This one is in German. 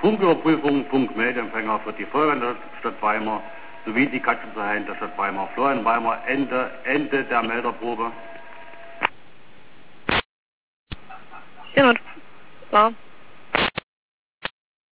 Funküberprüfung, Funkmeldeempfänger für die Feuerwehr der Stadt Weimar sowie die Katzenverein der Stadt Weimar. Florian Weimar, Ende der Melderprobe. Ja, klar.